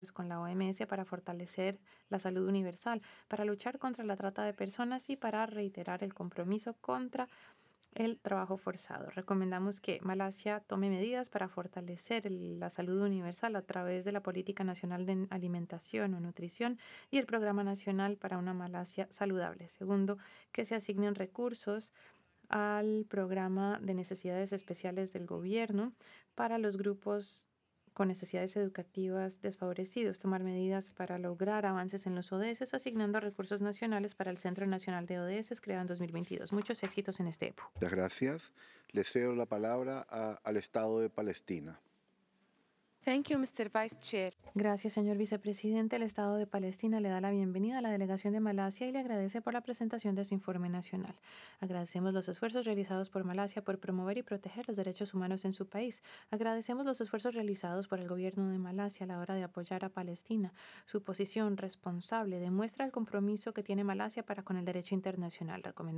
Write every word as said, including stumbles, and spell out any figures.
con la O M S para fortalecer la salud universal, para luchar contra la trata de personas y para reiterar el compromiso contra el trabajo forzado. Recomendamos que Malasia tome medidas para fortalecer el- la salud universal a través de la Política Nacional de Alimentación o Nutrición y el Programa Nacional para una Malasia Saludable. Segundo, que se asignen recursos al programa de necesidades especiales del gobierno para los grupos con necesidades educativas desfavorecidos, tomar medidas para lograr avances en los O D S, asignando recursos nacionales para el Centro Nacional de O D S creado en dos mil veintidós. Muchos éxitos en este E P U. Muchas gracias. Le cedo la palabra a- al Estado de Palestina. Thank you, mister Vice Chair. Gracias, señor vicepresidente. El Estado de Palestina le da la bienvenida a la delegación de Malasia y le agradece por la presentación de su informe nacional. Agradecemos los esfuerzos realizados por Malasia por promover y proteger los derechos humanos en su país. Agradecemos los esfuerzos realizados por el gobierno de Malasia a la hora de apoyar a Palestina. Su posición responsable demuestra el compromiso que tiene Malasia para con el derecho internacional. Recomendamos